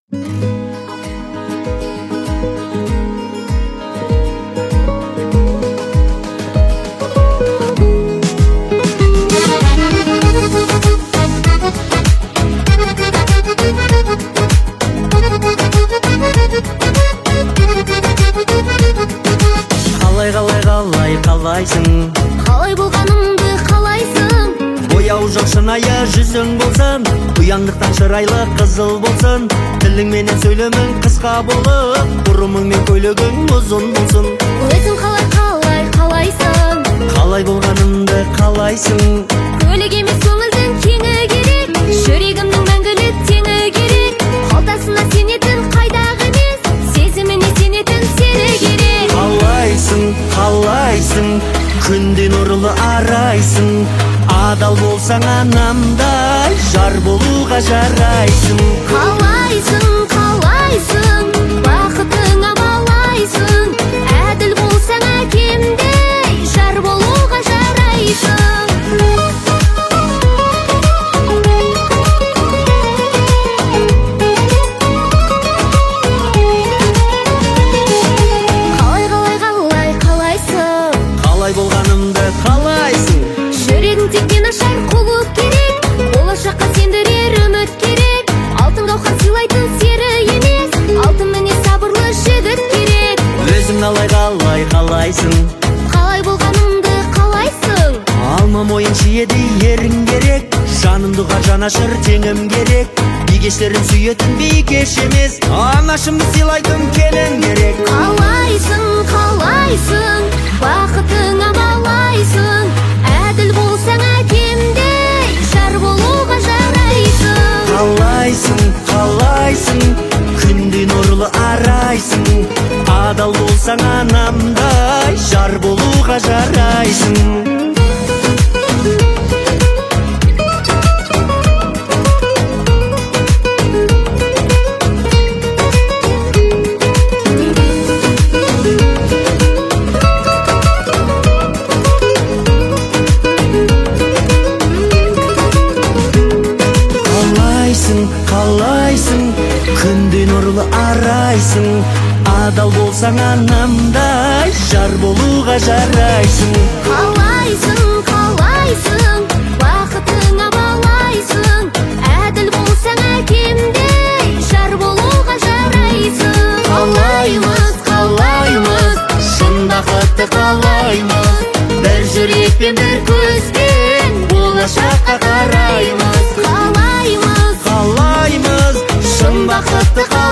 Қалайсың? Қалай болғанымды қалайсың? Бояу жоқ шынайы жүзің болсын, ұяңдықтан шырайлы қызыл болсын, тіліңменен сөйлемің қысқа болып, бұрымың мен көйлегің ұзын болсын. Өзің қалайсың? Қалай болғанымды қалайсың? Көйлек емес көңілдің кеңі керек, жүрегімнің мәңгілік теңі керек. Қалтасына сенетін қайдағы емес, сезіміне сенетін сені керек. Қалайсың, күнде нұрлы арайсың, адал болсаң анамдай, жар болуға жарайсың. Қалайсың, бақытыңа балайсың, әділ болсаң әкемдей, жар болуға жарайсың. Қалай болғанымды қалайсың? Жүрегің текке нашар құлып керек, болашаққа сендірер үміт керек. Алтын қауқар сыйлайтын сері емес, алтын міне сабырлы жігіт керек. Өзің қалайсың? Қалай болғанымды қалайсың? Алма мойын шиеді ерің керек, жанымдыға жанашыр теңім керек. Бикештерім сүйетін бикеш емес, анашымды сыйлайтын келін керек. Қалайсың, бақытыңа балайсың, әділ болсаң әкемдей, жар болуға жарайсың. Қалайсың, күнде нұрлы арайсың, адал болсаң анамдай, жар болуға жарайсың. Қалайсың, күнде нұрлы арайсың, адал болсаң анамдай, жар болуға жарайсың. Қалайсың, бақытыңа балайсың, әділ болсаң әкемдей, жар болуға жарайсың. Қалаймыз, шын бақытты қалаймыз, бір жүрекпен бір көзбен болашаққа қараймыз. Қалаймыз, шын бақытты қалаймыз.